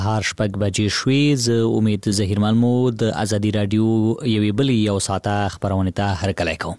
هر شپږ بجې شوې. زه امید ظهیرمل مو د ازادي رادیو یوې بلې یو ساعته خپرونې ته هرکلی کوم.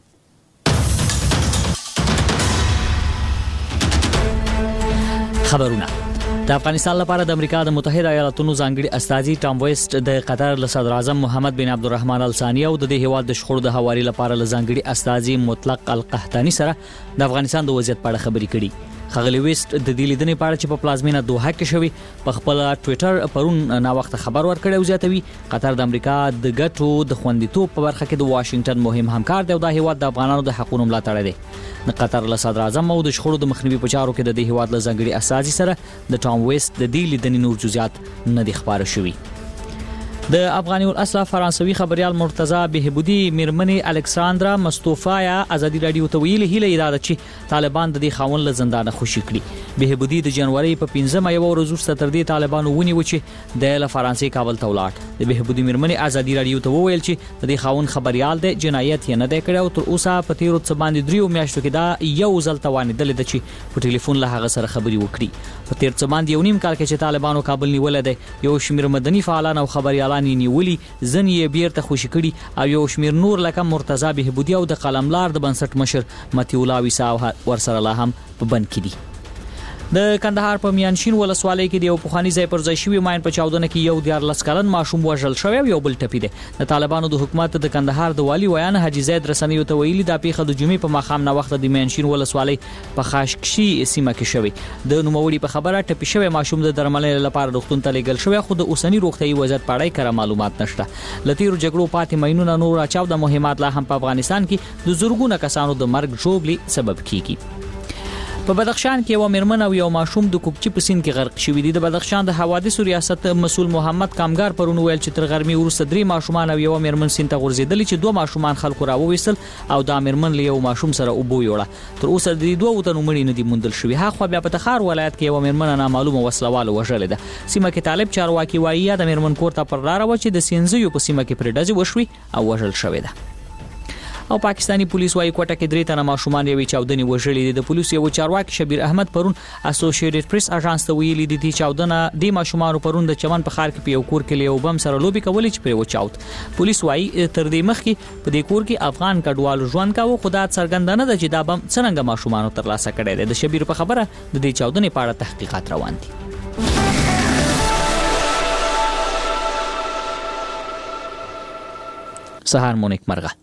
خبرونه. د افغانستان لپاره د امریکا د متحده ایالاتونو ځانګړي استازي ټام ویسټ د قطر له صدر اعظم محمد بن عبدالرحمن الثاني او د دې هیواد د شخړو د هواري لپاره له ځانګړي استازي مطلق القحطاني سره د افغانستان د وضعیت په اړه خبرې کړي. خغلی ویسټ د دې لیدنې په اړه چې په پلازمینه دوحه کې شوی په خپل ټوئیټر پرون نا وخت خبر ورکړی او زیاتوي قطر د امریکا د ګټو د خوندیتوب په برخه کې د واشنگټن مهم همکار دی او د هیواد د افغانانو د حقوقو ملاتړی دی. د قطر له صدر اعظم او د شخړو د مخنیوي په چارو کې د دې هیواد له ځانګړي استازي سره د ټام ویسټ د دې لیدنې نور جزئیات نه دي خبره شوي. د افغاني الاصل فرانسوي خبريال مرتضی بهبودي میرمنې الکساندرا مستوفایا ازادي رادیو ته ویلي هله اراده چې طالبان د دې خاون له زندانه خوشي کړي. بهبودي د جنوري په 15 یو ورځ وروسته تر دې طالبانو ونیو چې د فرانسې کابل ته ولاړ. د بهبودي میرمنې ازادي رادیو ته وویل چې د دې خاون خبريال د جنایت یې نه دی کړی او تر اوسه په تیرو څه باندې 3 میاشتو کې دا یو ځل توانیدل د چې په ټلیفون له هغه سره خبري وکړي. په تیر څه باندې یو نیم کال کې چې طالبانو کابل نیول دی یو شمیر مدني فعالان او خبريالان نیولي ځن یې بیرته خوشي کړي او یو شمیر نور لکه مرتضی بهبودي او د قلملار د بنسټ مشر متي الله ویسا ورسره لا هم په بند کې دي. د کندهار په میانشین ولسوالۍ کې د یو پخوانی ځای پر ځای شوی ماین په چاودنه کې یو 14 کلن ماشوم وژل شوی او یو بل ټپي دی. د طالبانو د حکومت د کندهار د والی ویان حاجی زید رسنیو ته ویلي د پیښه د جمعې په ماښام نه وخت د میانشین ولسوالۍ په خاشکشي سیمه کې شوی. د نوموړي په خبره ټپي شوی ماشوم د درملنې لپاره روغتون ته لیږل شوی خو د اوسنی روغتيایي وضعیت په اړه کره معلومات نشته. لتیرو جګړو پاتې ماینونه نور اچاو د مهمات لا هم په افغانستان کې د زورګونه کسانو د مرګ ژوبلي سبب کیږي. په بدخشان کې یو میرمن او یو ماشوم د کوکچې په سیند کې غرق شوی دي. د بدخشان د حوادثو ریاست مسؤل محمد کامګار پرون ویل چې تر غرمې وروسته 3 ماشومان او یو میرمن سیند ته غورځېدل چې 2 ماشومان خلکو راوويسل او دا میرمن له یو ماشوم سره اوبو یوړه. تر اوسه د 2 تنو مړي نه دي موندل شوی. هغه بیا په تخار ولایت کې یو میرمن نامعلومه وسلواله وژلې ده. سیمه کې طالب چارواکي وایي د میرمن کور ته پر لار و چې د سینځیو په سیمه کې پرډازي وشوي او وژل شوی ده. او پاکستانی پولیس وايي کوټه کې 3 تنه ماشومان یوې چاودنې وژلې دي. د پولیس یو چارواکي شبیر احمد پرون اسوسییټډ پریس اژانس ته ویلي دي چې چاودنه د ماشومان پرون د چمن په خار کې په یو کور کې له بم سره لوبي کولې چې په وچاوت. پولیس وايي تر دې مخکې په دې کور کې افغان کډوالو ژوند کاوه خو دا څرګندونه ده چې دا بم څنګه ماشومان تر لاسه کړي دي. د شبیر په خبره د دې چاودنې په اړه تحقیقات روان دي. سهار مونیک مرغه.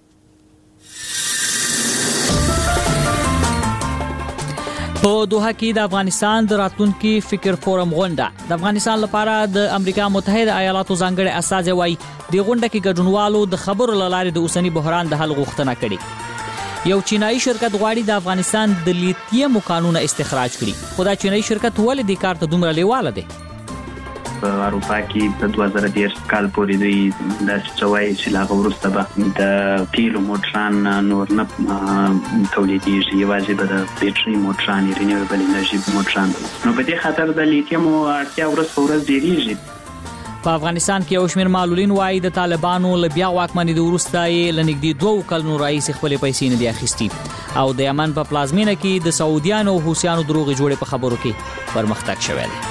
په دوحه کې د افغانستان د راتلونکي فکر فورم غونډه. د افغانستان لپاره د امریکا متحده ایالاتو ځانګړي استازي وایي د غونډه کې ګډونوالو د خبرو لارې د اوسنی بحران د حل غوښتنه کړې. یو چینایي شرکت غواړي د افغانستان د لیتیم کانونه استخراج کړي. خو دا چینایي شرکت ولې د کار ته دومره لیواله دی؟ په اروپا کې په 2010 کال پورې د چوي چې لا وروسته به د تیلو موټران نور نه تولیدېږي یوازې به د بیټري موټران رینیوبل انرژي موټران. نو په دې خاطر د لیتیم اړتیا ورځ په ورځ ډېریږي. په افغانستان کې یو شمېر معلولین وايي د طالبانو له بیا واکمنۍ د وروسته یې لنږدې 2 کلونو راهیسې خپلې پیسې نه دي اخیستې او د یمن په پلازمینه کې د سعودیانو او حوثیانو دروغې جوړې په خبرو کې پرمختګ شوی دی.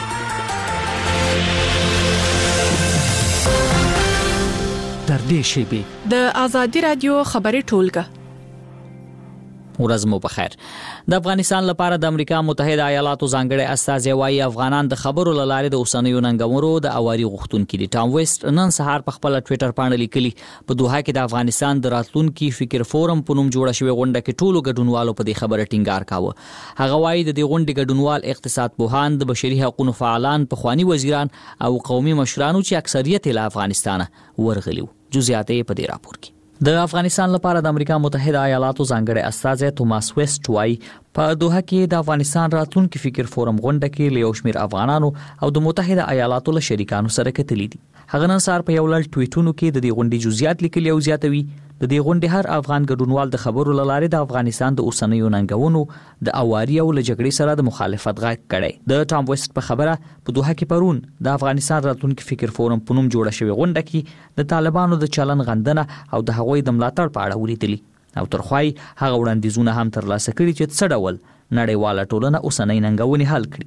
در دې شیبې د ازادي رادیو خبري ټولګه. ورځ مو بخیر. د افغانستان لپاره د امریکا متحده ایالاتو ځانګړي استازي وايي افغانان د خبرو لارې د اوسنیو ننګونو د اواري غوښتونکو دي. ټام ویسټ نن سهار په خپل ټوئیټر باندې لیکلي په دوحه کې د افغانستان د راتلونکي فکر فورم په نوم جوړه شوی غونډه کې ټولو ګډونوالو په دې خبره ټینګار کاوه. هغه وايي د دې غونډې ګډونوال اقتصاد پوهان، د بشري حقوقو فعالان، پخوانی وزیران او قومي مشرانو چې اکثریت له افغانستان ورغلي. جزئیات په دې راپور کې. د افغانستان لپاره د امریکا متحده ایالاتو ځانګړي استازي توماس ویسټ وايي په دوحه کې د افغانستان راتلونکي فکر فورم غونډه کې له یو شمېر افغانانو او د متحده ایالاتو له شریکانو سره کتلي دي. هغه نن سهار په یو لړ ټویټونو کې د دې غونډې جزئیات لیکلي او زیاتوي د دې غونډې هر افغان ګډونوال د خبرو لارې د افغانستان د اوسنیو ننګونو د اواري او له جګړې سره د مخالفت غږ کړي. د ټام ویسټ په خبره په دوحه کې پرون د افغانستان راتلونکي فکر فورم په نوم جوړه شوی غونډه کې د طالبانو د چلن غندنه او د هغوی د ملاتړ په اړه ولیدلي او ترخوای هغه وړاندیزونه هم ترلاسه کړي چې څه ډول نړیواله ټولنه اوسنۍ ننګونې حل کړي.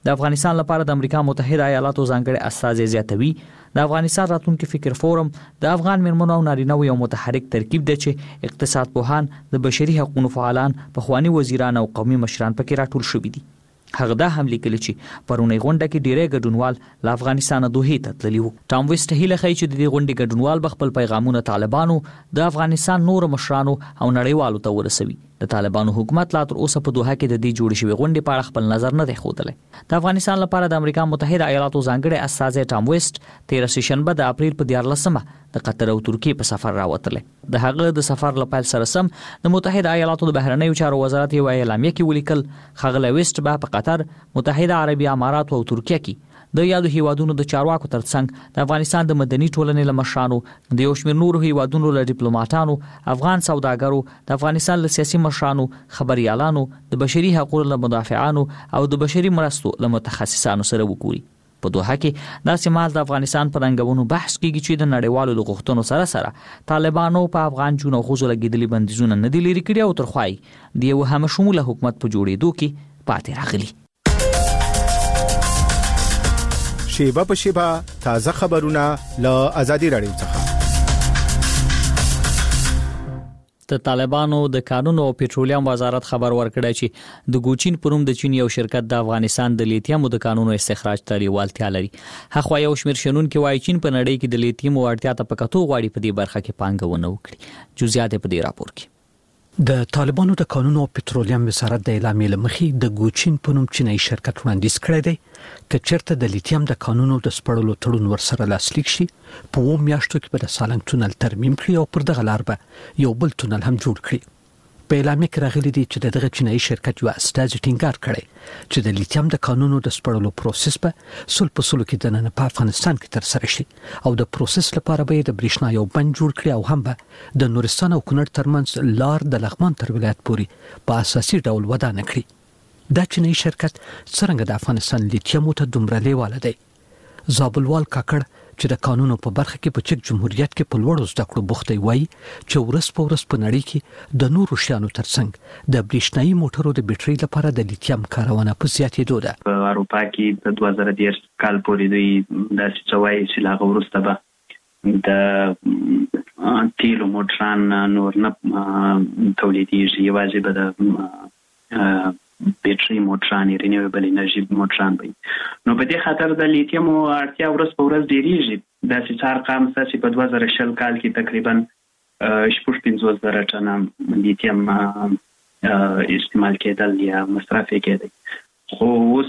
د افغانستان لپاره د امریکا متحده ایالاتو ځانګړي استازي زیاتوي د افغانستان راتلونکي فکر فورم د افغان میرمنو او نارینه یو متحرک ترکیب دی چې اقتصاد پوهان د بشري حقوقو فعالان پخوانی وزیران او قومي مشران پکې راټول شوي دي. هغه دا هم لیکلی چې پرونی غونډه کې ډیری ګډونوال له افغانستان دوه ته تللی وو. ټام ویسټ هیله کوي چې د دې غونډې ګډونوال خپل پیغامونه طالبانو د افغانستان نور مشرانو او نړیوالو ته ورسوي. د طالبانو حکومت لا تر اوسه په دوحه کې د دې جوړ شوی غونډې په اړه خپل نظر نه دی ښودلی. د افغانستان لپاره د امریکا متحده ایالاتو ځانګړي استازی ټام ویسټ 13 شنبه د اپریل په 14مه د قطر او ترکیې په سفر راوتلی. د هغه د سفر لپاره سره سم د متحده ایالاتو د بهرنیو چارو وزارت یو اعلامیه کې ولیکل خغله ویسټ به په قطر، متحده عربی امارات او ترکیه کې د یادو هیوادونو د چارواکو ترڅنګ د افغانستان د مدني ټولنې له مشرانو، د یو شمېر نورو هیوادونو له ډیپلوماټانو، افغان سوداګرو، د افغانستان له سیاسي مشرانو، خبريالانو، د بشري حقوقو له مدافعانو او د بشري مرستو له متخصصانو سره وګوري. په دوحه کې دا سیمال د افغانستان پر رنګونو بحث کیږي چې د نړیوالو د غوښتنو سره سره طالبانو په افغان جنو غوزو لګیدلي بندیزونه نه دي لري کړی او ترخوای د یو هم شموله حکومت په جوړېدو کې پاتې راغلي. شیبه په شیبه تازه خبرونه له آزادي رادیو څخه. د طالبانو د قانون او پټرولیم وزارت خبر ورکړی چې د ګوچین پروم د چین یو شرکت د افغانستان د لیتیم د قانونو استخراج ته لیوالتیا لري. هغه یو شمیر شنونکو وایي چین په نړۍ کې د لیتیم اړتیا ته پکاتو غواړي په دې برخه کې پانګونه وکړي. جزئیات په دې راپور کې. د طالبانو د قانون او پټرولیم وزارت د اعلامیې لمخې د ګوچین په نوم چینایي شرکت وړاندیز کړی دی چې چیرته د لیتیم د قانونو د سپړلو تړون ورسره لاسلیک شي په 2 میاشتو کې به د سالنګ تونل ترمیم کړي او پر دغه لار به یو بل تونل هم جوړ کړي. په اعلامیه کې راغلي دي چې دغه چینایي شرکت یو استازي ټینګار کړی چې د لیتیم د قانونو د سپړلو پروسس به سل په سلو کې د نن په افغانستان کې تر سره شي او د پروسس لپاره به د برېښنا یو بند جوړ کړي او هم به د نورستان او کونړ ترمنځ لار د لغمان تر ولایت پورې په اساسي ډول ودانه کړي. دا چینایي شرکت څنګه د افغانستان لیتیم ته دومره لیواله دی؟ زابلوال کاکړ چې د قانونو په برخه کې په چک جمهوریت کې په لوړو زده کړو بوخته وي چې ورځ په ورځ په نړۍ کې د نورو شیانو ترڅنګ د برېښنايي موټرو د بیټرۍ لپاره د لیتیم کارونه په زیاتېدو ده. په اروپا کې د 2013 کال پورې دوی د سوای سلاغ ورسته به د تیلو موټران نور نه تولیدېږي، یوازې به د بیټرۍ موټران رینیویبل انرژي موټران وي. نو په دې خاطر د لیتیم اړتیا ورځ په ورځ ډیریږي. د سچار قام ساسي په 2020 کال کې تقریبا 15,000 ټنه لیتیم استعمال کېدل یا مصرف کېدل. خو اوس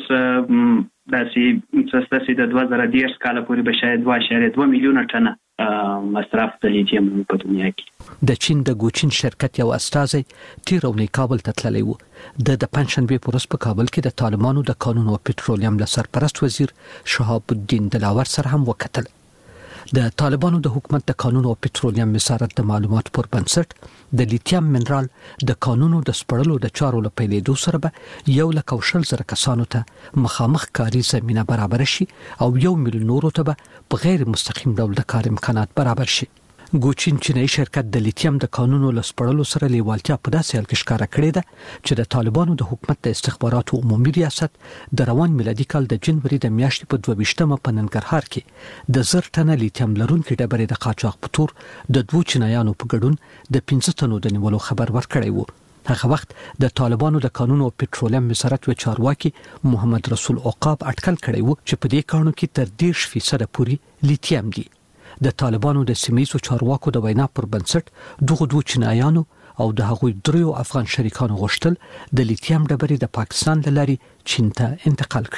داسې د 2013 کال پورې به شاید 2.2 میلیونه ټنه مصرف د لیتیم په دنیا کې. د چین د ګوچین شرکت یو استازی تیرونی کابل ته تللی و. د پنځشنبه په ورځ په کابل کې د طالبانو د قانون او پټرولیم له سرپرست وزیر شهاب الدین دلاور سره هم وکتل. د طالبانو د حکومت د قانون او پټرولیم وزارت د معلومات پر بنسټ د لیتیم منرال د قانونو د سپړلو د چارو لپاره لیدو سره به 1,00,000 کسانو ته مخامخ کاری زمينه برابر شي او 1 میلیون نورو ته به په غیر مستقیم ډول د کار امکانات برابر شي. ګوچین چینایي شرکت د لیتیم د قانونو لسپړلو سره لیوالتیا په داسې حال کې ښکاره کړې ده چې د طالبانو د حکومت د استخباراتو عمومي ریاست د روان میلادي کال د جنوري د میاشتې په 22مه په ننګرهار کې د 1000 ټنه لیتیم لرونکي ډبرې د قاچاق په تور د 2 چینایانو په ګډون د 15 تنو د نیولو خبر ورکړی و. هغه وخت د طالبانو د قانون او پټرولیم وزارت و چارواکي محمد رسول عقاب اټکل کړی و چې په دې کارونو کې تر 10% پورې لیتیم دی. د طالبانو د سیمه‌ییزو چارواکو د وینا پر بنسټ دغه 2 چینایانو او د هغوی دریو افغان شریکانو غوښتل د لیتیم ډبرې د پاکستان له لارې چین ته انتقال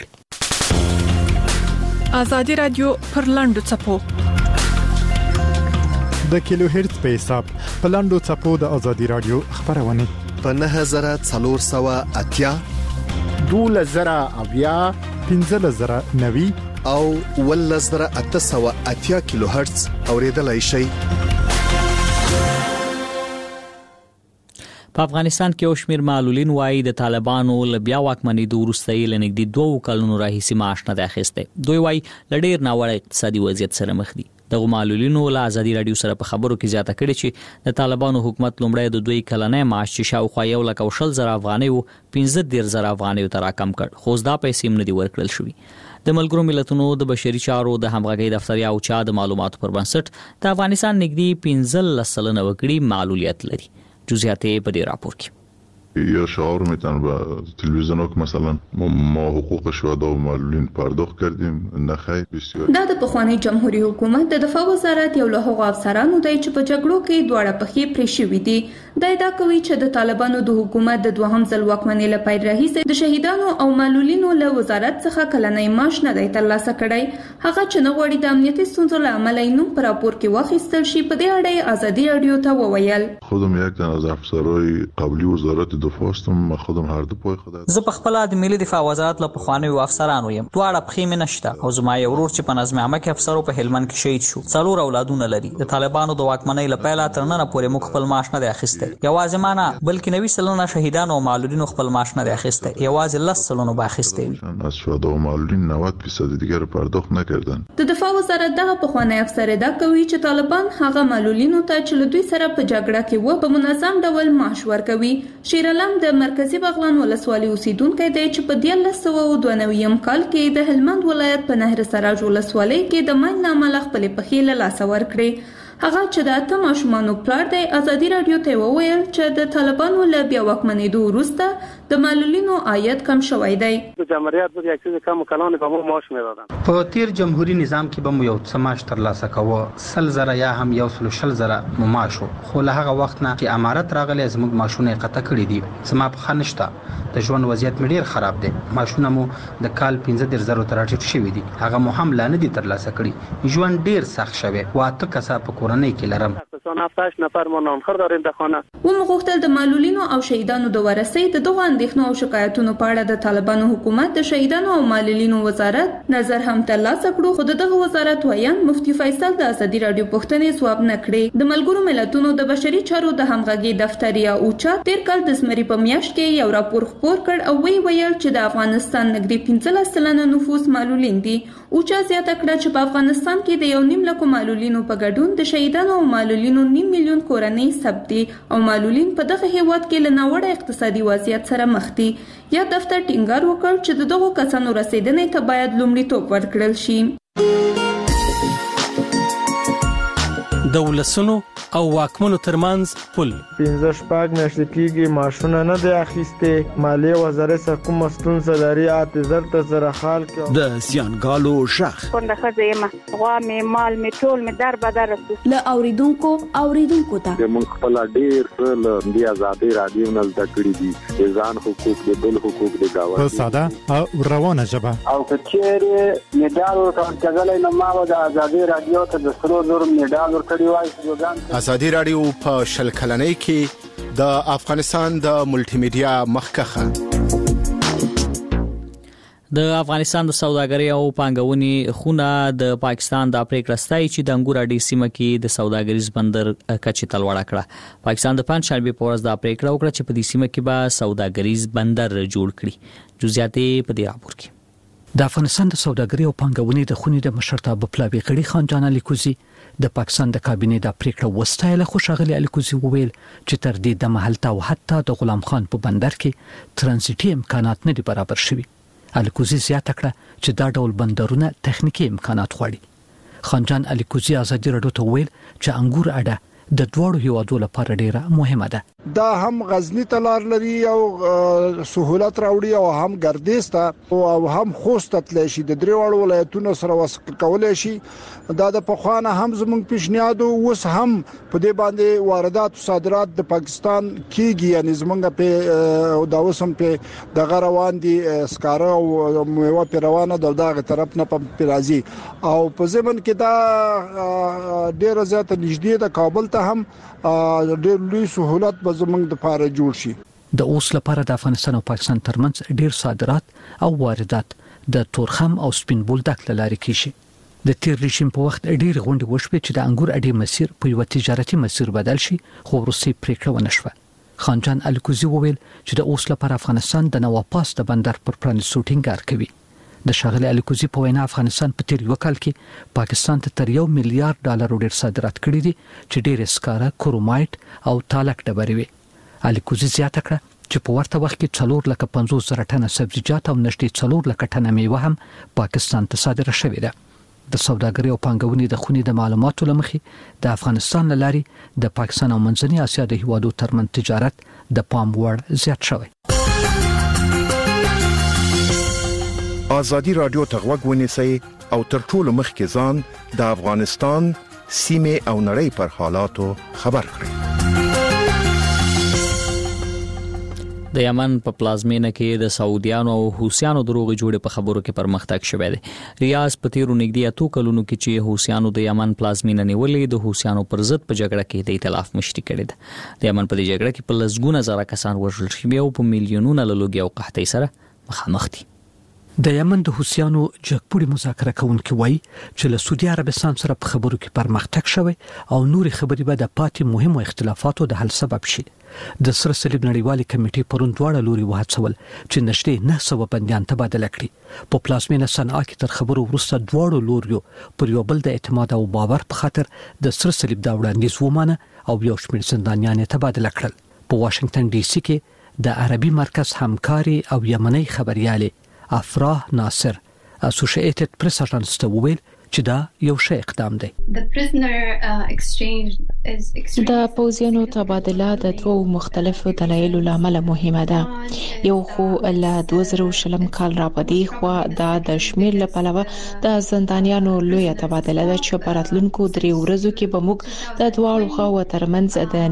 کړي. آزادي رادیو پر لاندو چپو د کیلو هرتز په حساب په لاندو چپو د آزادي رادیو خبرونه په 9480 2000 15,090 او 1880 کیلو هرتز اوریدلای شي. په افغانستان کې اوشمیر معلولین وایي د طالبانو له بیا واکمنۍ د وروستۍ لنګدي 2 کلونو راهیسې معاش نه اخیسته. دوی وایي لډیر ناوړه اقتصادي وضعیت سره مخ دي. د معلولینو له ازادي رادیو سره په خبرو کې زیاته کړې چې د طالبانو حکومت لومړی د دوی کلنۍ معاش چې شاوخوا 1,000 افغانۍ او 15,000 افغانۍ ته راکم کړ، خو دا پیسې هم نه دي ورکړل شوې. د ملګرو ملتونو د بشري چارو د همغږۍ دفتر یا اوچا د معلوماتو پر بنسټ د افغانستان نږدې 15% وګړي معلولیت لري. جزئیات په دې راپور کې. یا شعار میتن و تلویزیون که مثلا ما حقوق شهدا و معلولین پرداخت کردیم، نه خیر بسیار. دا د پخوانی جمهوریت حکومت د دفاع وزارت یو له هغو افسرانو دی چې په جګړو کې دواړه پخې پرې شوې دي. دا ادعا کوي چې د طالبانو د حکومت د دوهم ځل واکمنۍ له پیل راهیسې د شهیدانو او معلولینو له وزارت څخه کلنۍ معاش نه دی ترلاسه کړی. هغه چې نه غواړي د امنیتي ستونزو له امله یې نوم په راپور کې واخیستل شي، په دې اړه ازادي رادیو ته وویل. خودم یک تن از افسرهای قبلی وزارت دفاع هستم، خودم هر دو پای خدا. زه په خپل د ملي دفاع وزارت له پخوانیو افسرانو یم. دواړه پخې مې نشته او زما یو ورور چې په نظم عامه کې افسر په هلمند کې شهید شو. 4 اولادونه لري. د طالبانو د واکمنۍ له پیله تر نن پورې موږ خپل معاش نه دی اخیستی. یوازې ما نه بلکې 90% شهیدانو او معلولینو خپل معاش نه دی اخیستی. یوازې 10% به اخیستی. از شهدا و معلولین 90% دیگر پرداخت نکردن. د دفاع وزارت دغه پخوانی افسر ادعا کوي چې طالبان هغه معلولینو ته چې له دوی سره په جګړه کې و په منظم ډول معاش ورکوي. شیر علم د مرکزی بغلان ولسوالۍ اوسیدونکی دی چې په 1992 کال کې د هلمند ولایت په نهر سراج ولسوالۍ کې د ماین عمل خپل پخې له لاسه ورکړي. هغه چې د 8 ماشومانو پلار دی ازادي رادیو ته وویل چې د طالبانو له بیا واکمنېدو وروسته د معلولینو عاید کم شوی دی. د جمهوریت په یک چیز کم کلان به مو معاش میدادن. په تیر جمهوریت نظام کې به مو یو سماش تر لاسه کوو، 100,000 یا هم 1,000 معاش، خو له هغه وخت نه چې امارت راغلی زموږ معاشونه قطع کړی دي. سما په خنشته د ژوند وضعیت مې ډیر خراب دی. معاشونه مو د کال 15,000 تر راټیټ شوی دي، هغه مو هم لا نه دي تر لاسه کړی. ژوند ډیر سخت شوی. واته کسه په کورنۍ کې لرم. 7 نفر ما نانخور داریم د خانه. و مغوښتل د معلولینو او شهیدانو د ورثې د دغو اندېښنو او شکایتونو په اړه د طالبانو حکومت د شهیدانو او معلولینو وزارت نظر هم ترلاسه کړو، خو دغه وزارت ویان مفتي فیصل د ازادي رادیو پوښتنې ځواب نه کړې. د ملګرو ملتونو د بشري چارو د همغږۍ دفتر یا اوچا تیر کال د زمري په میاشت کې یو راپور خپور کړ او ویل چې د افغانستان نږدې 15% نفوس معلولین دي. اوچا زیاته کړه چې په افغانستان کې د 1.5 لک معلولینو په ګډون د شهیدانو او معلولینو 9 میلیون کورنۍ ثبت دي او معلولین په دغه هیواد کې له ناوړه اقتصادي وضعیت سره مخ دي. یا دفتر ټینګار وکړ چې د دغو کسانو رسیدنې ته باید لومړیتوب ورکړل شي. د ولسونو او واکمنو ترمنځ پل 15 میاشتې کېږي معاشونه نه دی اخیستې. مالیې وزارت څخه کومه ستونزه لري اعتذار ته سره حال کې د سیانګالو شخ کنده خزه یم غوا مې مال مې ټول مې در بدر له اوریدونکو ته موږ خپل ډیر له دی ازادي رادیو نه زده کړی دي ځان حقوق د بل حقوق د گاوه په ساده او روانه ژبه او کچېره میډال ورکړل نو ما د ازادي رادیو ته د سرو زر میډال ورکړی وای. ازادي رادیو په شل کلنۍ کې د افغانستان د ملټي میډیا مخکخه د افغانستان د سوداګرۍ او پانګونې خونه د پاکستان د پریکړه ستای چې د انګور اډې سیمه کې د سوداګریز بندر کچې تلوړه کړه. پاکستان د پنځشنبه په ورځ د پریکړه وکړه چې په دې سیمه کې به سوداګریز بندر جوړ کړي. جزئیات په دې راپور کې. د افغانستان د سوداګرۍ او پانګونې د خونې د مشرتابه پلاوی غړي خان جان علي کوزي د پاکستان د کابینې د پریکړه وستایله، خو ښاغلي علي کوزي وویل چې تر دې د محلته او حتی د غلام خان په بندر کې ترانزیټي امکانات نه دي برابر شوي. علي کوزي زیاته کړه چې دا ډول بندرونه تخنیکی امکانات غواړي. خان جان علي کوزي ازادي رادیو ته وویل چې انګور اډه د دوړو هیوادو لپاره ډیره مهمه ده. دا هم غزنی تلار لري او سہولت راوړي او هم ګردیز ته او هم خوست تللی شي د دریوړ ولایتونو سره وصل کولای شي. دا د پخوانه هم زموږ پیشنهاد اوس هم په دې باندې واردات او صادرات د پاکستان کیږي، یعنی زمونږ په دا اوسم په دغه روان دي سکاره او میوه په روانه د دغه طرف نه په راځي او په زمن کې دا ډیره زیاته نږدې د کابل ته هم ډېر لوی سہولت به زموږ د لپاره جوړ شي. د اوس لپاره د افغانستان او پاکستان ترمنځ ډیر صادرات او واردات د تورخم او سپین بولدک لارې کیږي. د تیر رژیم په وخت ډیر غونډې وشوې چې د انګور اډې مسیر په یو تجارتي مسیر بدل شي، خو وروسته پریکړه ونه شوه. خان جان الکوزي وویل چې د اوس لپاره افغانستان د نوپاس د بندر پر پرانیستو ټینګار کوي. د ښاغلي الیکوزي په وینا افغانستان په تیر یو کال کې پاکستان ته تر $1 میلیارډ ډیر صادرات کړي دي چې ډېر سکاره، کرومایټ او تالک ډبرې وي. الیکوزي زیاته کړه چې په ورته وخت کې 450,000 ټنه سبزیجات او نږدې 400,000 ټنه میوه هم پاکستان ته صادره شوې ده. د سوداګرۍ او پانګونې د خونې د معلوماتو لمخې د افغانستان لاري د پاکستان او منځنۍ اسیا د هیوادو ترمن تجارت د پام وړ زیات شوی. ازادي رادیو ته غوږ ونیسئ او تر ټولو مخکې ځان د افغانستان سیمه او نړۍ پر حالاتو خبر کړئ. د یمن په پلازمینه کې د سعودیانو او حوثیانو دروغ جوړې په خبرو کې پرمختګ شوی دی. ریاض په تیرو نږدې 2 کلونو کې چې حوثیانو د یمن پلازمینه نیولې د حوثیانو پر ضد په جګړه کې د ائتلاف مشري کړې ده. د یمن په دې جګړه کې په لسګونه زره کسان وژل شوي او په میلیونونو له لوږې او قحطۍ سره مخامخ دي. د یمن د حوثیانو جګپوړي مذاکره کوونکي وایي چې له سعودي عربستان سره په خبرو کې پرمختګ شوی او نوري خبرې به د پاتې مهمو اختلافاتو د حل سبب شي. د سره صلیب نړیوالې کمیټې پرون دواړه لوري وهڅول چې نږدې 900 بندیان تبادله کړي. په پلازمینه صنعا کې تر خبرو وروسته دواړو لوریو پر یو بل د اعتماد او باور په خاطر د سره صلیب دا وړاندیز ومانه او یو شمېر زندانیان تبادله کړل. په واشنگټن ډي سي کې د عربي مرکز همکاري او یمني خبريالي افراح ناصر اسوسییټډ پریس اژانس ته وویل چې دا یو ښه اقدام دی. د پوزینو تبادله د دوه مختلفو دلایلو لامل مهمه ده. یو خو له 2020 کال را پدې خو د شمیر لپاره د زندانیانو لوی تبادله ده چې په راتلونکو 3 ورځو کې به موږ د دواړو خواو ترمنځ د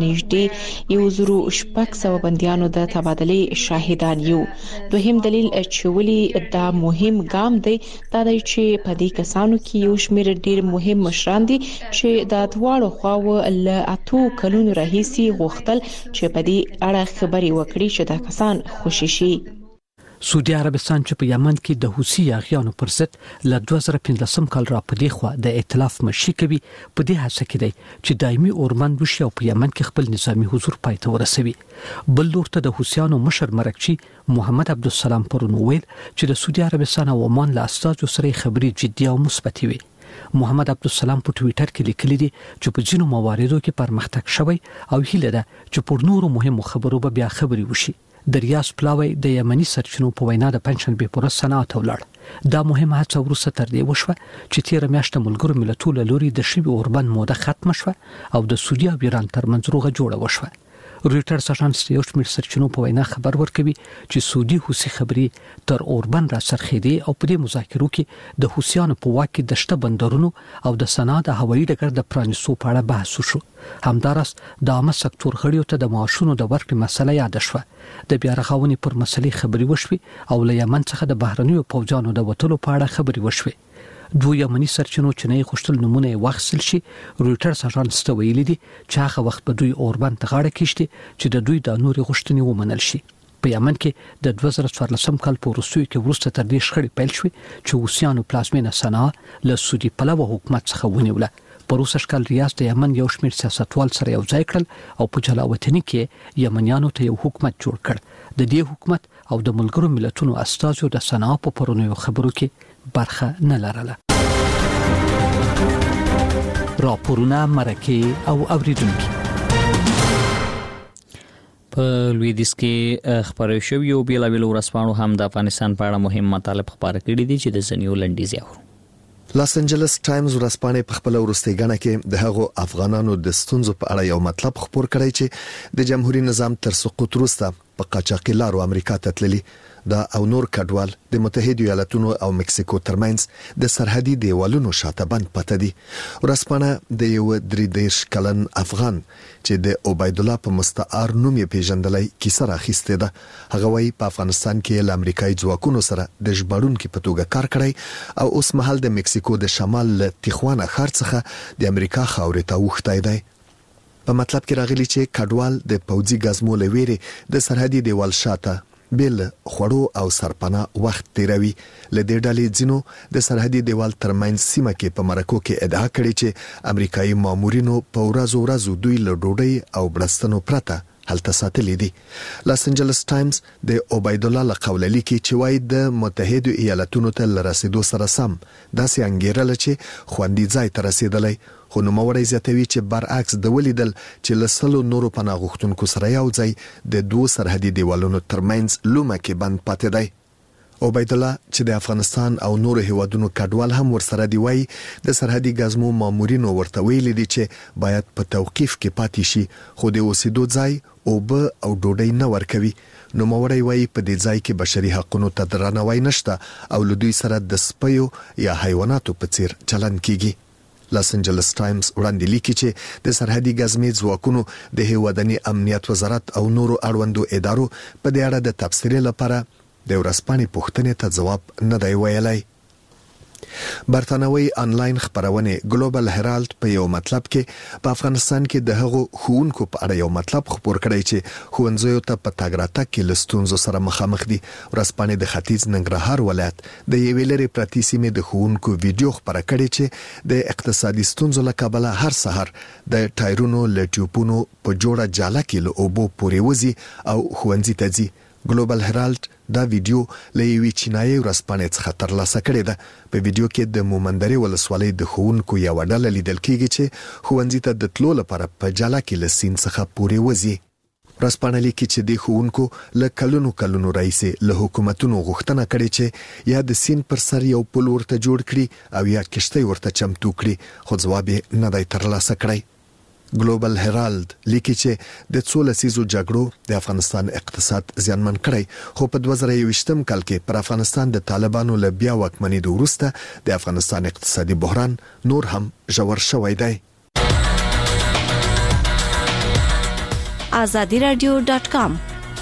نږدې 1,600 بندیانو د تبادلې شاهدان یو. دوهم دلیل چې ولې دا مهم ګام دی دا دی چې په دې کسانو کې یو شمیر ډیر مهم مشران دي چې د دواړو خواو له 8 کلونو راهیسي غوښتل چې په دې اړه خبري وکړي چې دا کسان خوشي شي. سعودي عربستان چې په یمن کې د حوثي یاغیانو پر ضد له 2015 کال را پدې خو د ائتلاف مشي کوي په دې هڅه کې دی چې دایمي اورمند وشي او په یمن کې خپل نظامی حضور پای ته ورسوي. بل لور ته د حوثیانو مشر مرکچی محمد عبدالسلام پرون ویل چې د سعودي عربستان او عمان له استازو سره خبري جدي او مثبت وي. محمد عبدالسلام په ټوئیټر کې لیکلي دي چې په ځینو مواردو کې پرمختګ شوی او هیله ده چې پر نورو مهمو خبرو به بیا خبري وشي. د ریاض پلاوی د یمني سرچینو په وینا د پنځشنبه پر ورځ صنعا ته ولاړ. دا مهمه هڅه وروسته تر دې وشوه چې تیر میاشت ملګرو ملتونو لوري د شوی اوربند موده ختم شوه او د سعودي او ایران ترمنځ روغه جوړه وشوه. رويټرز اژانس یو شمېر سرچینو په وینا خبر ورکوي چې سعودي حوثي خبري تر اوربند را سرخېدي او په دې مذاکرو کې د حوثیانو په واک کې د شته بندرونو او د صنعا د هوایي ډګر د پرانیستو په اړه بحث وشو. همدارس د عامه سکتور غړیو ته د معاشونو د ورکړې مسله یاد شوه. د بیا رغونې پر مسلې خبري وشوي او له یمن څخه د بهرنیو پوځانو د وټلو په اړه خبري وشوي. دوه یمني سرچینو چې نه غوښتل نمونه واخیستل شي. رويټرز اژانس ته ویلي دي چې هغه وخت به دوی اوربند ته غاړه کېشتي چې د دوی د نوري غوښتنې ومنل شي. په یمن کې د 2014 کال په وروستیو کې ورسته تر دې شخړې پیل شوې چې حوثیانو پلازمینه صنعا له سعودي پلوه حکومت څخه ونیوله. په روسش کال ریاض د یمن یو شمېر سیاستوال سره یو ځای کړل او په جلاوطنۍ کې یمنیانو ته یو حکومت جوړ کړ. د دې حکومت او د ملګرو ملتونو استازو د صنعا په پرونیو خبرو کې برخه نه لرله. راپورونه مرکه او اوریدونکو په لویدیځ کې خبرې شوې او بیلابیل ورسپانو هم د افغانستان په اړه مهم مطالب خبره کړې دي چې د زنیو لنډیز یاو. لاس انجلس ټایمز ورسپانې په خپل ورستۍ غاڼه کې د هغو افغانانو د ستونزو په اړه یو مطلب خبر کړی چې د جمهوریت نظام تر سقوط وروسته په قاچاقي لارو امریکا ته تللي دا او نور کډوال د متحده ایالاتونو او مکسیکو ترمنځ د سرحدي دیوالونو شاته بند پته دي. ورسپانه د یو 33 کلن افغان چې د عبید الله په مستعار نوم یې پیژندلای کیسه راخسته ده. هغه وايي په افغانستان کې ل امریکایي ځواکونو سره د ژباړونکو په توګه کار کړی او اوس مهال د مکسیکو د شمال تیخوانا ښار څخه د امریکا خاورې ته وښتای دی. په مطلب کې راغلی چې کډوال د پوځي غزمو لويري د سرحدي دیوال شاته بل خړو او سرپنا وخت تیروي. لدې ډلې ځینو د سرحدي دیوال ترمنځ سیمه کې په مرکو کې ادعا کړې چې امریکایي مامورینو په ورځو دوی له ډوډۍ او بړستنو پرته هلته ساتلې دي. لاس انجلس ټایمز د عبید الله لقول لیکي چې وايي د متحده ایالاتونو ته رسیدو سره سم داسې انګیرل چې خوندي ځای ته رسیدلی، خو نوموړی زیاتوي چې برعکس د ولیدل چې لسلو نورو پناه غوښتونکو سره یو ځای د دوه سرحدي دیوالونو ترمنځ لومه کې بند پاتې دی. عبید الله چې د افغانستان او نورو هیوادونو کډوال هم ورسره دی وایي د سرحدي ګزمو مامورینو ورته ویلي دي چې باید په توقیف کې پاتې شي، خو د اوسېدو ځای اوبه او ډوډۍ نه ورکوي. نوموړی وایي په دې ځای کې بشري حقوقو ته درناوی نشته او له دوی سره د سپیو یا حیواناتو په څیر چلند کیږي. لاس انجلس ټایمز وړاندې لیکي چې د سرحدي ګزمې ځواکونو د هیوادني امنیت وزارت او نورو اړوندو ادارو په دې اړه د تبصرې لپاره د ورځپاڼې پوښتنې ته جواب نه دی ویلی. برتانوي انلاین خبرونه ګلوبل هرالد په یو مطلب کې په افغانستان کې د هغو ښوونکو په اړه یو مطلب خبر کړی چې ښوونځیو ته په تګ راتګ کې له ستونزو سره مخامخ دي. ورځپاڼې د ختیځ ننګرهار ولایت د یوې لرې پرتې سیمې د ښوونکو ویډیو خبره کړې چې د اقتصادي ستونزو له کبله هر سحر د ټایرونو له ټیوبونو په جوړه جاله کې له اوبو پورې وځي او ښوونځي ته ځي. ګلوبل هرالد دا ویډیو له یوې چینایي ورځپاڼې څخه ترلاسه کړې ده. په ویډیو کې د مومندرې ولسوالۍ د ښوونکو یوه ډله لیدل کېږي چې ښوونځي ته د تلو لپاره په جاله کې له سیند څخه پورې وځي. ورځپاڼه لیکي چې د ښوونکو له کلونو راهیسې له حکومتونو غوښتنه کړې چې یا د سیند پر سر یو پل ورته جوړ کړي او یا کشتۍ ورته چمتو کړي، خو ځواب یې نه دی ترلاسه کړی. ګلوبل هرالد لیکي چې د څو لسیزو جګړو د افغانستان اقتصاد زیانمن کړی، خو په 2021م کال کې پر افغانستان د طالبانو له بیا واکمنېدو وروسته د افغانستان اقتصادي بحران نور هم ژور شوی دی. azadiradio.com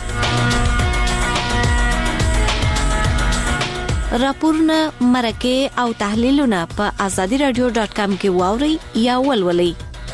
راپورونه، مرکه او تحلیلونه په azadiradio.com کې واوري یا ولولئ.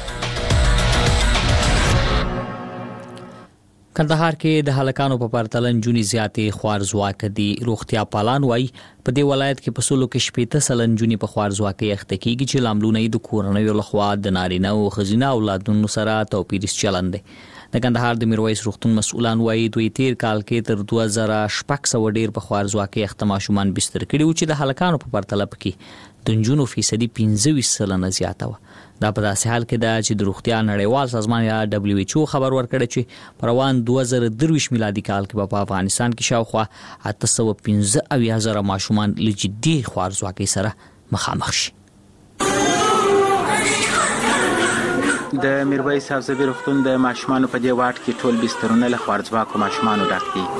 کندهار کې د هلکانو په پرتله نجونې زیاتې خوارزواکه دي. روغتیا پالان وایي په دې ولایت کې په سلو کې 80% نجونې په خوارزواکۍ اخته کېږي چې لاملونه یې د کورنیو لخوا د نارینه او ښځینه اولادونو سره توپیریز چلند دی. د کندهار د میرویس روغتون مسؤلان وایي دوی تیر کال کې تر 2600 ډیر په خوارزواکۍ اخته ماشومان بستر کړي وو چې د هلکانو په پرتله پکې د نجونو فیصدي 25% زیاته وه. دا په داسې حال کې ده چې د روغتیا نړیوال سازمان یا WHO خبر ورکړی چې په روان 2023 میلادي کال کې په افغانستان کې شاوخوا 815,000 ماشومان له جدي خوارزواکۍ سره مخامخ شي. د میرویس حفظوي روغتون د ماشومانو په دې واټ کې ټول بسترونه له خوارزواکو ماشومانو ډک دي.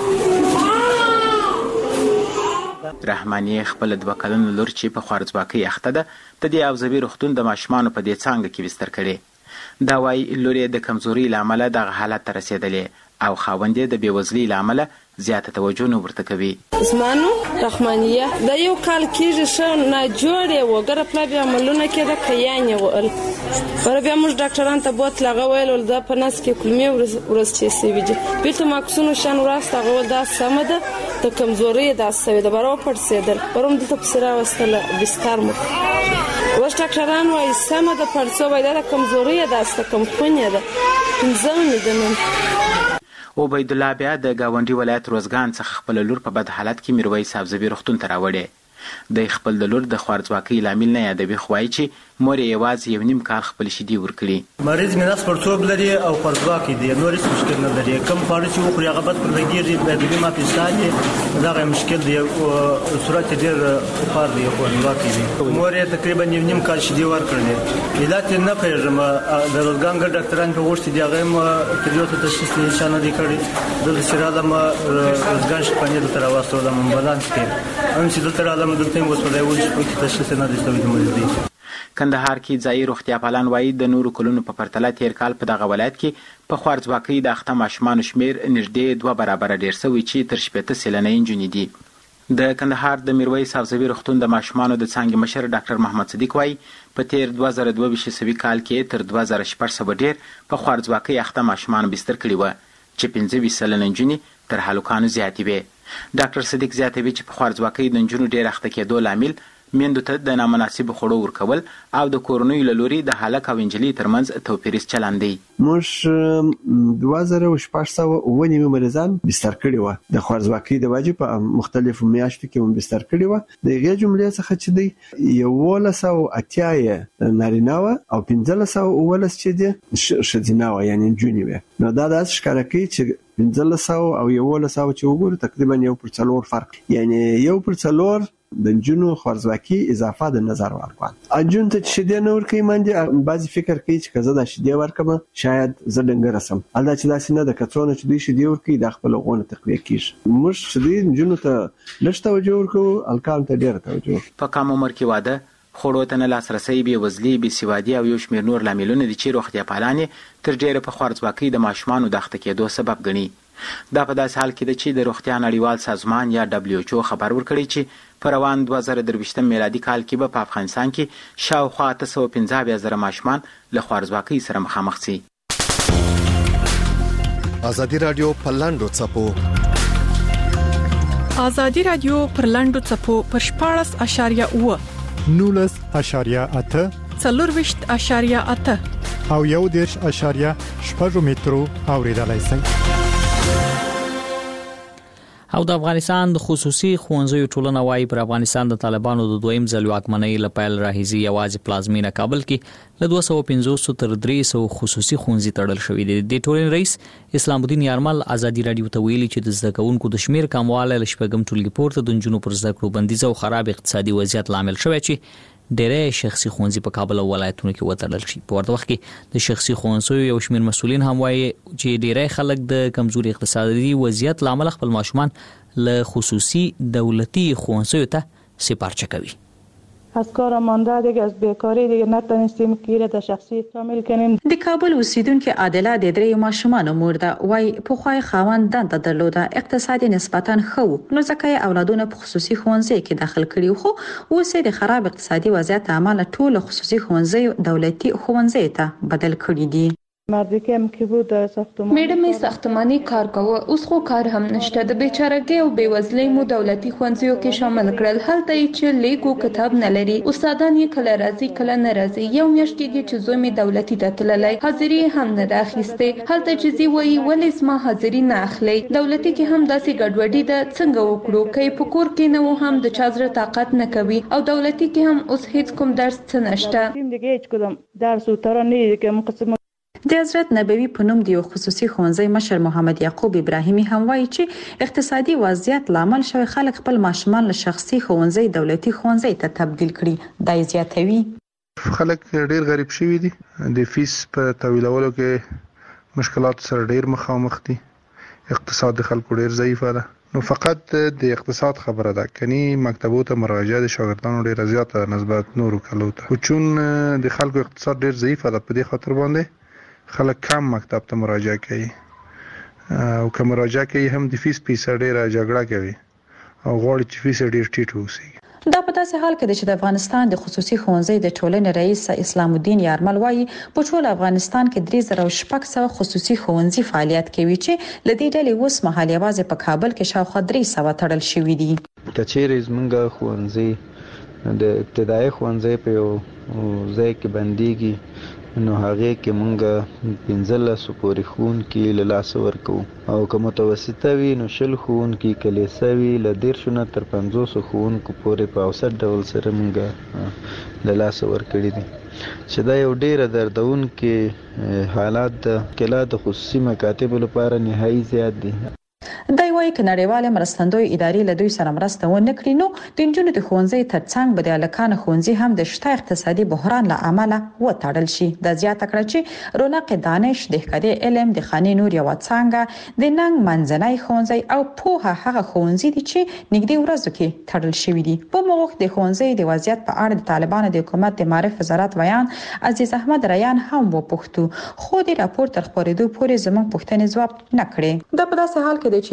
رحماني خپل 2 کلن لور چې په خوارزواکۍ اخته ده د دې حفظوي روغتون د ماشومانو په دې څانګه کې بستر کړي. دا وايي لور یې د کمزوري لامل دغه حالت ته رسیدلې او خاوند یې د بیوزلۍ لامل زیاته توجه نه ورته کوي. زمانو رحمانیه د یو کال کېږي شه نه جوړې وګره پلا بیا عملونه کېده کيان یې ول پر بیا موږ ډاکټران ته بوت لغه ویل دا په نس کې کلمې ورس چې سی ویږي بیلته ماکسونو شان وراسته غول دا سمده د کمزوري د اسوي د برو پړسېدل پروم د تفسیره وسله بستر مو وش ډاکټران وايي سمده پړسو وای دا کمزوري د استه کم خونې ده ځان دې نن عبید الله بیا د گاونډي ولایت روزګان څخه خپل لور په بد حالت کې میرویس حفظوي روغتون ته راوړې. د خپل د لور د خوارزواکۍ لامل نه یادوي، خو وایي چې مور یې یوازې یو نیم کال خپل شیدې ورکړي. مریض مې نس پړسوب لري او خوارزواکۍ دی، نور هیڅ مشکل نه لري. کم خواړه چې وخوري هغه بد پر لګېږي، د دې ما پیسې دغه مشکل دی او صورت ډېر خار دی، خوارزواکۍ دی. مور یې تقریبا یو نیم کال شیدې ورکړلې. علت یې نه پوهېږم، د روزګان ګډ ډاکټران په غوښتي دي هغه هم تجربه تشخیص یې نشانه دی کړی. دلته چې رالم روزګان شپانې دلته راواستولم امبولانس کې هم چې دلته رالم دلته هم وسپدای ول چې تشخیص نه دی شوی د مریض دی. کندهار کې ځایي روغتیا پالان وایي د نورو کلونو په پرتله تیر کال په دغه ولایت کې په خوارزواکۍ د اخته ماشومانو شمیر نږدې 2 برابره ډیر شوی چې تر 80 سلنه نجونې دي. د کندهار د میرویس حفظوي روغتون د ماشومانو د څانګې مشر ډاکټر محمد صدیق وایي په تیر 2022 کال کې تر 2600 ډیر په خوارزواکۍ اخته ماشومان بستر کړي و چې 25 سلنه نجونې تر هلکانو زیاتې وې. ډاکټر صدیق زیاتوي چې په خوارزواکۍ د نجونو ډیر اخته کېدو لامل میندو ته د نامناسب خوړو ورکول او د کورنۍ له لوري د هلک او انجلۍ ترمنځ توپیریز چلند دی. موږ 2609 مریضان بستر کړي و د خوارزواکۍ د وجې په مختلفو میاشتو کې هم بستر کړي و. د هغې جملې څخه چې دی 1180 نارینه و او 1519 چې دی ښځینه و یعنې نجونې وې. نو دا داسې ښکاره کوي چې 1500 او 1100 چې وګورو تقریبا 1/4 فرق یعنې 1/4 د نجونو خوارزواکي اضافه د نظر ورکوال. انجون ته شیدې نه ورکوي باندې بعضی فکر کوي چې که زه دا شیدې ورکم شاید زه ډنګره سم. البته چې داسې نه ده، که څونه چې دوی شیدې ورکوي د خپل غوونه تقویه کیږي. موږ چې دوی نجونو ته لږ توجه ورکوو، هلکانو ته ډېره توجه. په کم عمر کې واده، خوړو ته نه لاسرسی، بېوزلي، بېسوادي او یو شمېر نور لاملونه دي چې روغتیا پالانې تر ډېره په خوارزواکۍ د ماشومانو د اخته کېدو سبب ګڼي. دا په داسې حال کې ده چې د روغتیا نړیوال سازمان یا WHO خبر ورکړی چې په روان 2023 میلادي کال کې به په افغانستان کې شاوخوا 815,000 ماشومان له خوارزواکۍ سره مخامخ شي. ازادي رادیو په لاندو څپو ازادي رادیو پر لاندو څپو پر 14.8 19.8 24.8 او 1.8 مترو اوریدلای شئ. او د افغانستان د خصوصي ښوونځیو ټولنه وايي پر افغانستان د طالبانو د دویم ځل واکمنۍ لپاره راهیزي یوازې پلازمینه کابل کې له 250 تر 300 خصوصي ښوونځي تړل شوی دی. د ټولنې رئیس اسلام الدین یارمل ازادي رادیو ته ویلي چې د زده کوونکو د شمیر کموالی له شپږم ټولګي پورته د نجونو پر زده کړو بندیز او خراب اقتصادي وضعیت لامل شوی چې ډېری شخصي ښوونځي په کابل او ولایتونو کې وتړل شي. په ورته وخت کې د شخصي ښوونځیو یو شمیر مسؤلین هم وایي چې ډېری خلک د کمزوري اقتصادي وضعیت لامل خپل ماشومان له خصوصی دولتی ښوونځیو ته سپارچه کوي. از کار مانده دیگه از بیکاری دیگه نتونستیم که در شخصی کامل کنیم. د کابل اوسیدونکو عادله د درې ماشومان مور ده، وای په خوای خاوند دنده درلوده، اقتصادي نسبتا خو نو ځکه اولادونه په خصوصي ښوونځي کې داخل کړي خو اوس د خراب اقتصادي وضعیت عمله ټول خصوصي ښوونځي دولتي ښوونځي ته بدل کړي دي. میډمې ساختماني کار کوه، اوس خو کار هم نشته. د بیچارهګۍ او بیوزلۍ مو دولتي ښوونځیو کې شامل کړل. هلته یې چې لیکو کتاب نه لري، استادان یې کله راځي کله نه راځي. یو میاشت کېږي چې زوی مې دولتي ته تللی، حاضري هم نه ده اخیستې. هلته چې زی وایي ولې زما حاضري نه اخلي. دولتي کې هم داسې ګډوډي ده، څنګه وکړو؟ که یې په کور کې نه و هم د چا زړه طاقت نه کوي. او دولتي کې هم اوس هیڅ کوم درس څه نشته. د حضرت نبوي په نوم د یو خصوصي ښوونځي مشر محمد یعقوب ابراهیمي هم وایي چې اقتصادي وضعیت لامل شوی خلک خپل ماشومان له شخصي ښوونځي دولتي ښوونځي ته تبدیل کړي. دا زیاتوي خلک ډیر غریب شوي دي، د فیس په تحویلولو کې مشکلات سره ډیر مخامخ دي، اقتصاد د خلکو ډیر ضعیفه ده. نو فقط د اقتصاد خبره ده، کني مکتبو ته مراجعه د شاګردانو ډیره زیاته نسبت نورو کلو ته. خو چون د خلکو اقتصاد ډیر ضعیفه ده، په دې خاطر باندې خلک کم مکتب ته مراجعه کوي او که مراجعه کوي هم د فیس پیسه ډیره جګړه کوي او غواړي چې فیس ډیر ټیټ ووسي. دا په داسې حال کې چې د افغانستان د خصوصي ښوونځي د ټولنې رئیس اسلام الدین یارمل وایي په ټول افغانستان کې 3600 خصوصي ښوونځي فعالیت کوي چې لدې ډلې اوس مهال یوازې په کابل کې شاوخوا 300 تړل شوي دي. کچېرې زمونږ ښوونځي د ابتدایي ښوونځي په یو ځای کې بنديږي، نو هغه کې مونږ 15 پورې ښوونکي له لاسه ورکوو او که متوسطه وي نو 10 ښوونکي کلیسا وي له 13 نه تر 500 ښوونکو پورې په اوسط ډول سره مونږ له لاسه ورکړي دي چې دا یو ډیره دردونکي حالات ده. کله د خصوصي مکاتبو لپاره نهایي زیات دي. دا وایي چې نړیوال مرستندوی ادارې له دوی سره مرسته ونه کړي نو د نجونو د ښوونځي ترڅنګ به د هلکانو ښوونځي هم د شته اقتصادي بحران له امله وتړل شي. دا زیاته کړه چې رونق دانش، دهکده علم، د خاني نور یوه څانګه، د ننګ منځنی ښوونځی او پوهه هغه ښوونځي دي چې نږدې ورځو کې تړل شوي دي. په موږ د ښوونځي د وضعیت په اړه د طالبانو د حکومت د معرف وزارت ویان عزیز احمد ریان هم وپوښتو، خو د راپور تر خپرېدو پورې زموږ پوښتنې ځواب نه کړې. دا په داسې حال کې دی چې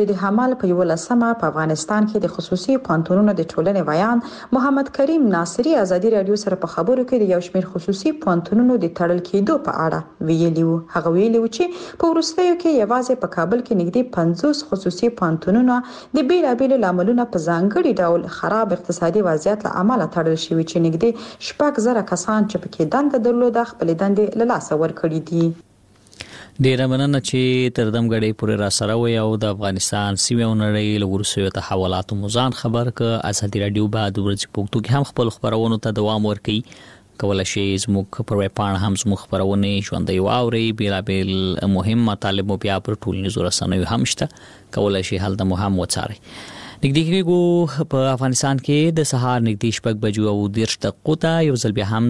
د حمل په 11مه په افغانستان کې د خصوصي پوهنتونونو د ټولنې ویان محمد کریم ناصری ازادي رادیو سره په خبرو کې د یو شمېر خصوصي پوهنتونونو د تړل کېدو په اړه ویلي وو. هغه ویلي و چې په وروستیو کې یوازې په کابل کې نږدې 50 خصوصي پوهنتونونو د بیلابېلو لاملونو په ځانګړي ډول خراب اقتصادي وضعیت له امله تړل شوي چې نږدې 6,000 کسان چې پکې دنده درلوده خپل دندې له لاسه ورکړي دي. ډیره مننه چې تر دمګړې پورې را سره وي او د افغانستان سیمه او نړۍ له ورسېو تحولاتو مزان خبر ک ازادي رادیو بعد ورځ پوښتو کې هم خپل خبرونو ته دوام ورکړي. کولای شي زموږ پر ویبپاڼه هم زموږ خبرونه ژوندۍ واوري. بیلابېل مهم مطالب بیا پر ټولنیزو رسنیو هم شته. کولای شي هلته مو هم وڅارئ. نږدې کېږو په افغانستان کې د سهار نږدې 6 بجو او 10 دقیقو ته یو ځل بیا هم